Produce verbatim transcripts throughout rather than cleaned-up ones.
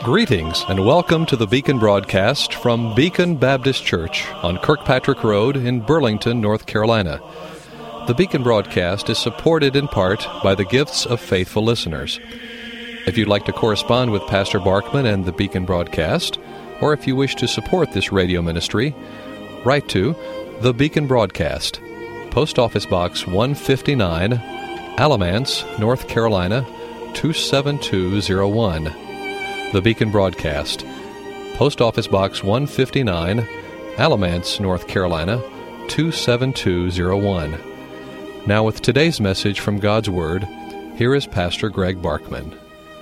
Greetings and welcome to the Beacon broadcast from Beacon Baptist Church on Kirkpatrick Road in Burlington, North Carolina. The Beacon broadcast is supported in part by the gifts of faithful listeners. If you'd like to correspond with Pastor Barkman and the Beacon broadcast, or if you wish to support this radio ministry, write to The Beacon Broadcast, Post Office Box one fifty-nine, Alamance, North Carolina, two seven two zero one. The Beacon Broadcast, Post Office Box one fifty-nine, Alamance, North Carolina, two seven two zero one. Now with today's message from God's Word, here is Pastor Greg Barkman.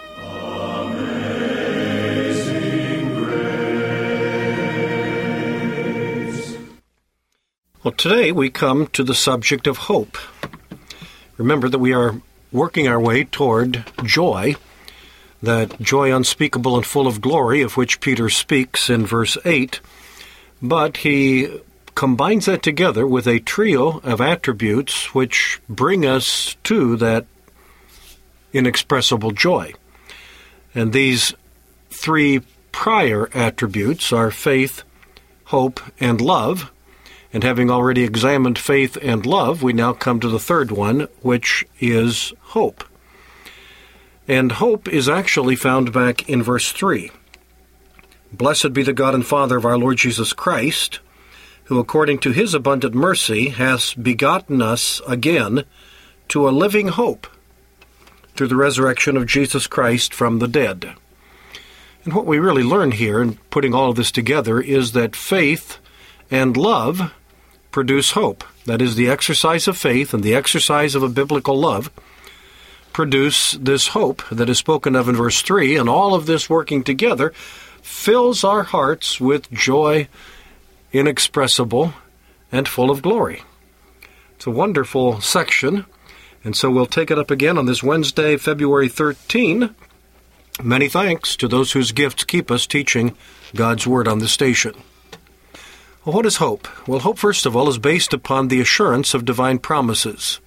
Well, today we come to the subject of hope. Remember that we are working our way toward joy, that joy unspeakable and full of glory of which Peter speaks in verse eight, but he combines that together with a trio of attributes which bring us to that inexpressible joy. And these three prior attributes are faith, hope, and love. And having already examined faith and love, we now come to the third one, which is hope. And hope is actually found back in verse three. Blessed be the God and Father of our Lord Jesus Christ, who according to his abundant mercy has begotten us again to a living hope through the resurrection of Jesus Christ from the dead. And what we really learn here in putting all of this together is that faith and love produce hope. That is, the exercise of faith and the exercise of a biblical love produce this hope that is spoken of in verse three, and all of this working together fills our hearts with joy inexpressible and full of glory. It's a wonderful section, and so we'll take it up again on this Wednesday, February thirteenth. Many thanks to those whose gifts keep us teaching God's Word on this station. Well, what is hope? Well, hope, first of all, is based upon the assurance of divine promises.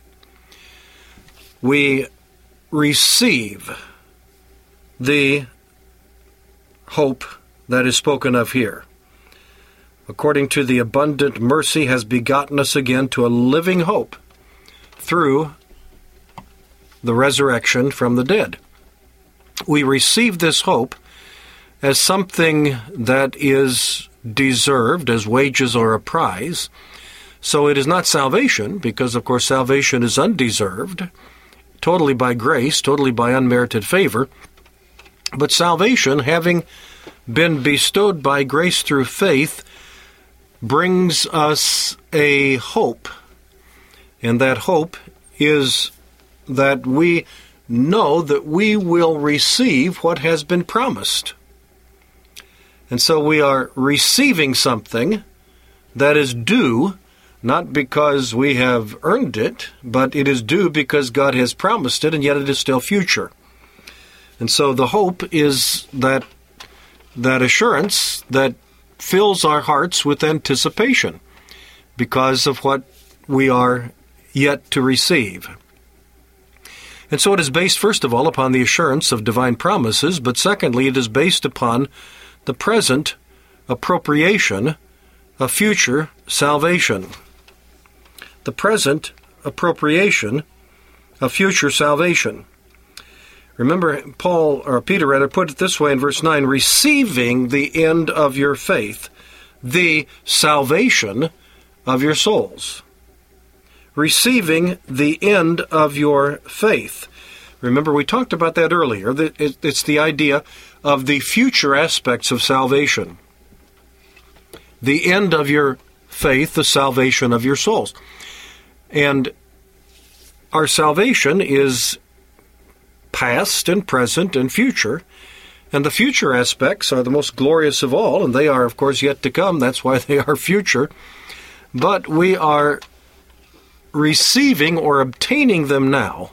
We receive the hope that is spoken of here. According to the abundant mercy has begotten us again to a living hope through the resurrection from the dead. We receive this hope as something that is deserved, as wages or a prize. So it is not salvation, because of course salvation is undeserved, totally by grace, totally by unmerited favor. But salvation, having been bestowed by grace through faith, brings us a hope. And that hope is that we know that we will receive what has been promised. And so we are receiving something that is due, not because we have earned it, but it is due because God has promised it, and yet it is still future. And so the hope is that that assurance that fills our hearts with anticipation because of what we are yet to receive. And so it is based, first of all, upon the assurance of divine promises, but secondly, it is based upon the present appropriation of future salvation. The present appropriation of future salvation. Remember, Paul, or Peter rather, put it this way in verse nine, receiving the end of your faith, the salvation of your souls. Receiving the end of your faith. Remember, we talked about that earlier. It's the idea of the future aspects of salvation. The end of your faith, the salvation of your souls. And our salvation is past and present and future, and the future aspects are the most glorious of all, and they are, of course, yet to come. That's why they are future. But we are receiving or obtaining them now.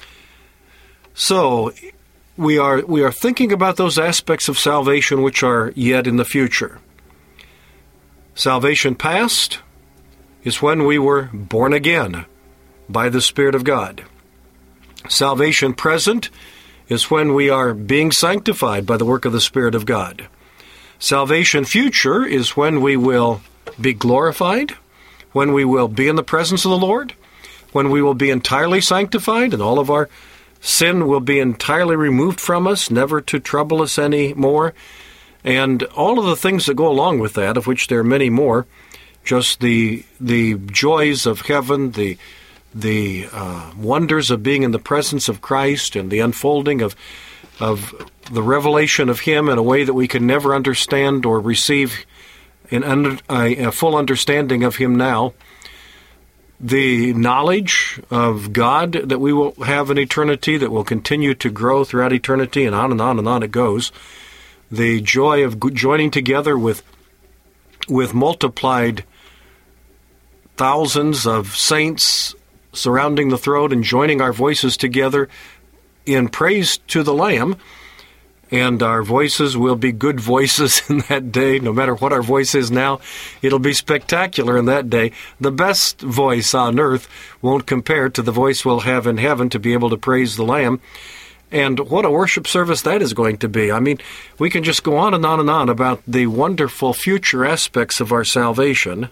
So we are we are thinking about those aspects of salvation which are yet in the future. Salvation past is when we were born again by the Spirit of God. Salvation present is when we are being sanctified by the work of the Spirit of God. Salvation future is when we will be glorified, when we will be in the presence of the Lord, when we will be entirely sanctified and all of our sin will be entirely removed from us, never to trouble us any more, and all of the things that go along with that, of which there are many more, just the the joys of heaven, the the uh, wonders of being in the presence of Christ, and the unfolding of of the revelation of Him in a way that we can never understand or receive in under, a, a full understanding of Him now. The knowledge of God that we will have in eternity, that will continue to grow throughout eternity, and on and on and on it goes. The joy of joining together with with multiplied thousands of saints surrounding the throne and joining our voices together in praise to the Lamb. And our voices will be good voices in that day. No matter what our voice is now, it'll be spectacular in that day. The best voice on earth won't compare to the voice we'll have in heaven to be able to praise the Lamb. And what a worship service that is going to be. I mean, we can just go on and on and on about the wonderful future aspects of our salvation.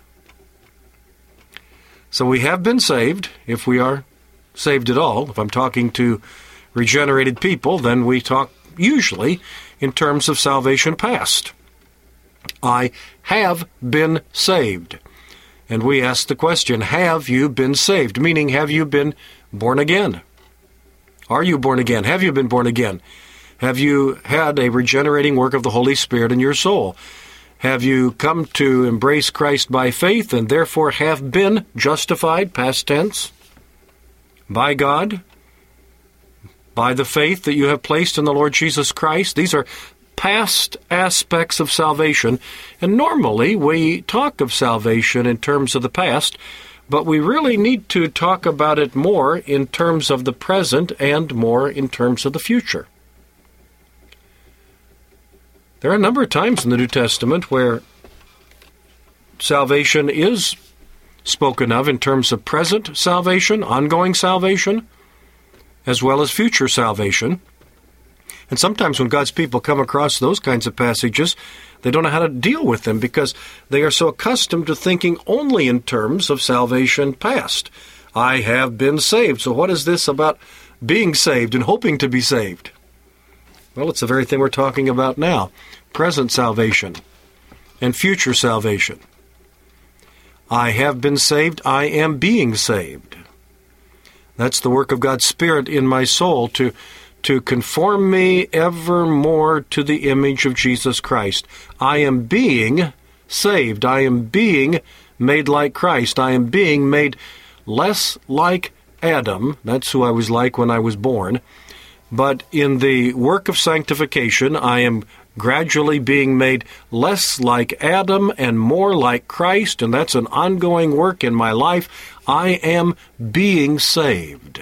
So we have been saved, if we are saved at all. If I'm talking to regenerated people, then we talk usually in terms of salvation past. I have been saved. And we ask the question, have you been saved? Meaning, have you been born again? Are you born again? Have you been born again? Have you had a regenerating work of the Holy Spirit in your soul? Have you come to embrace Christ by faith and therefore have been justified, past tense, by God, by the faith that you have placed in the Lord Jesus Christ? These are past aspects of salvation, and normally we talk of salvation in terms of the past, but we really need to talk about it more in terms of the present and more in terms of the future. There are a number of times in the New Testament where salvation is spoken of in terms of present salvation, ongoing salvation, as well as future salvation. And sometimes when God's people come across those kinds of passages, they don't know how to deal with them because they are so accustomed to thinking only in terms of salvation past. I have been saved. So what is this about being saved and hoping to be saved? Well, it's the very thing we're talking about now. Present salvation and future salvation. I have been saved. I am being saved. That's the work of God's Spirit in my soul to to conform me ever more to the image of Jesus Christ. I am being saved. I am being made like Christ. I am being made less like Adam. That's who I was like when I was born. But in the work of sanctification, I am gradually being made less like Adam and more like Christ, and that's an ongoing work in my life. I am being saved.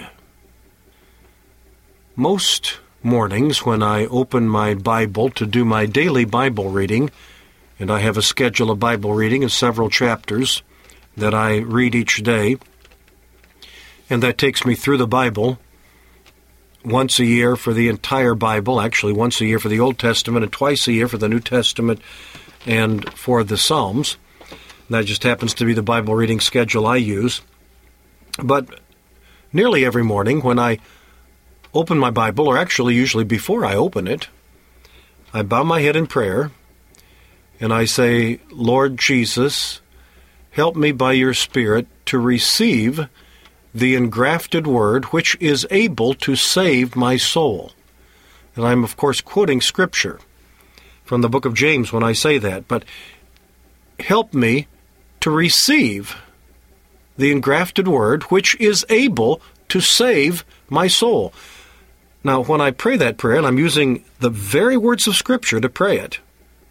Most mornings when I open my Bible to do my daily Bible reading, and I have a schedule of Bible reading of several chapters that I read each day, and that takes me through the Bible once a year for the entire Bible, actually once a year for the Old Testament and twice a year for the New Testament and for the Psalms. That just happens to be the Bible reading schedule I use. But nearly every morning when I open my Bible, or actually usually before I open it, I bow my head in prayer and I say, Lord Jesus, help me by your Spirit to receive the engrafted Word which is able to save my soul. And I'm, of course, quoting Scripture from the book of James when I say that, but help me to receive the engrafted Word which is able to save my soul. Now, when I pray that prayer, and I'm using the very words of Scripture to pray it,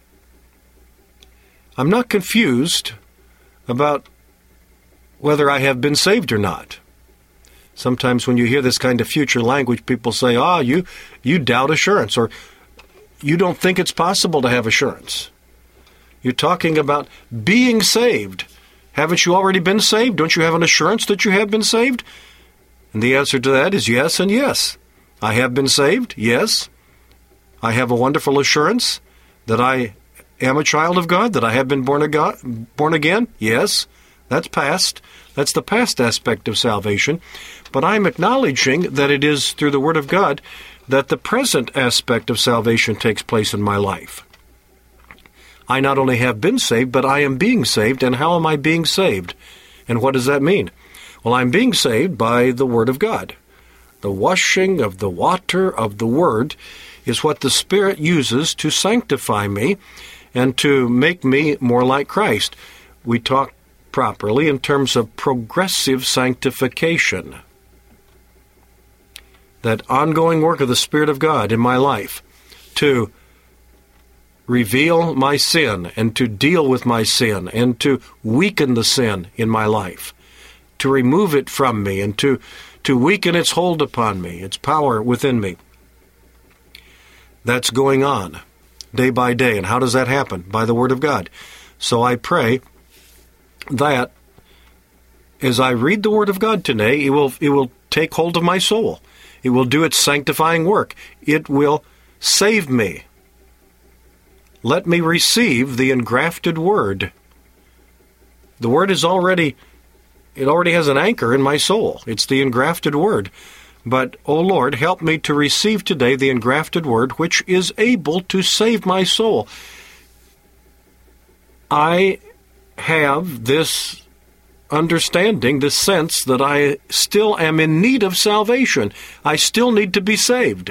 I'm not confused about whether I have been saved or not. Sometimes when you hear this kind of future language, people say, ah, you, you doubt assurance, or you don't think it's possible to have assurance. You're talking about being saved. Haven't you already been saved? Don't you have an assurance that you have been saved? And the answer to that is yes and yes. I have been saved, yes. I have a wonderful assurance that I am a child of God, that I have been born, God, born again, yes. That's past. That's the past aspect of salvation. But I'm acknowledging that it is through the Word of God that the present aspect of salvation takes place in my life. I not only have been saved, but I am being saved. And how am I being saved? And what does that mean? Well, I'm being saved by the Word of God. The washing of the water of the Word is what the Spirit uses to sanctify me and to make me more like Christ. We talk properly in terms of progressive sanctification. That ongoing work of the Spirit of God in my life to reveal my sin and to deal with my sin and to weaken the sin in my life, to remove it from me and to, to weaken its hold upon me, its power within me. That's going on day by day. And how does that happen? By the Word of God. So I pray that as I read the Word of God today, it will, it will take hold of my soul. It will do its sanctifying work. It will save me. Let me receive the engrafted Word. The Word is already, it already has an anchor in my soul. It's the engrafted Word. But, O Lord, help me to receive today the engrafted Word, which is able to save my soul. I have this understanding, this sense that I still am in need of salvation. I still need to be saved.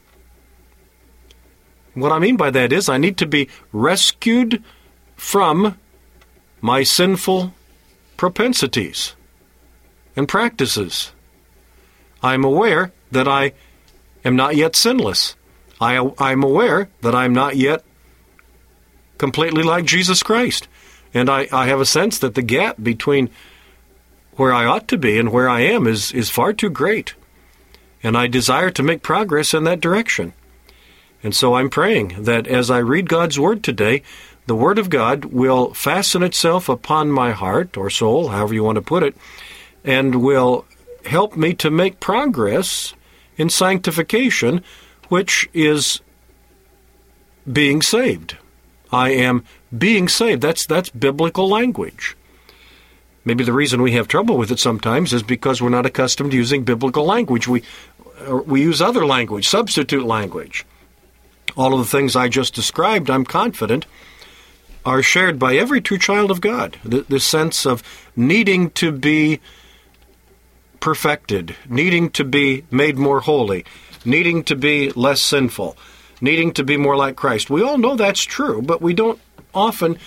What I mean by that is I need to be rescued from my sinful propensities and practices. I'm aware that I am not yet sinless. I, I'm aware that I'm not yet completely like Jesus Christ. And I, I have a sense that the gap between where I ought to be and where I am is, is far too great. And I desire to make progress in that direction. And so I'm praying that as I read God's Word today, the Word of God will fasten itself upon my heart or soul, however you want to put it, and will help me to make progress in sanctification, which is being saved. I am being saved. That's that's biblical language. Maybe the reason we have trouble with it sometimes is because we're not accustomed to using biblical language. We we use other language, substitute language. All of the things I just described, I'm confident, are shared by every true child of God. The, the sense of needing to be perfected, needing to be made more holy, needing to be less sinful, needing to be more like Christ. We all know that's true, but we don't often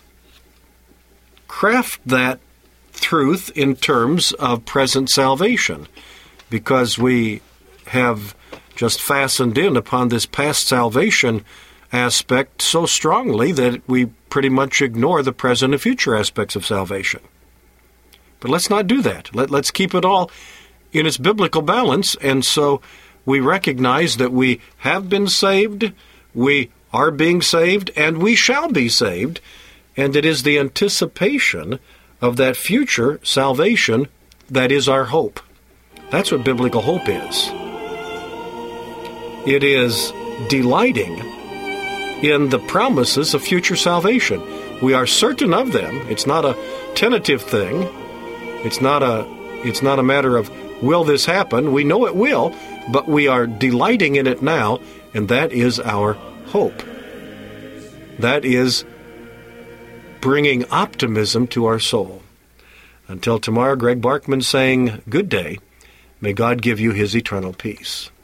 craft that truth in terms of present salvation because we have just fastened in upon this past salvation aspect so strongly that we pretty much ignore the present and future aspects of salvation. But let's not do that. Let, let's keep it all in its biblical balance, and so we recognize that we have been saved, we are being saved, and we shall be saved, and it is the anticipation of that future salvation that is our hope. That's what biblical hope is. It is delighting in the promises of future salvation. We are certain of them. It's not a tentative thing. It's not a, it's not a matter of, will this happen? We know it will, but we are delighting in it now, and that is our hope. That is bringing optimism to our soul. Until tomorrow, Greg Barkman saying, good day. May God give you His eternal peace.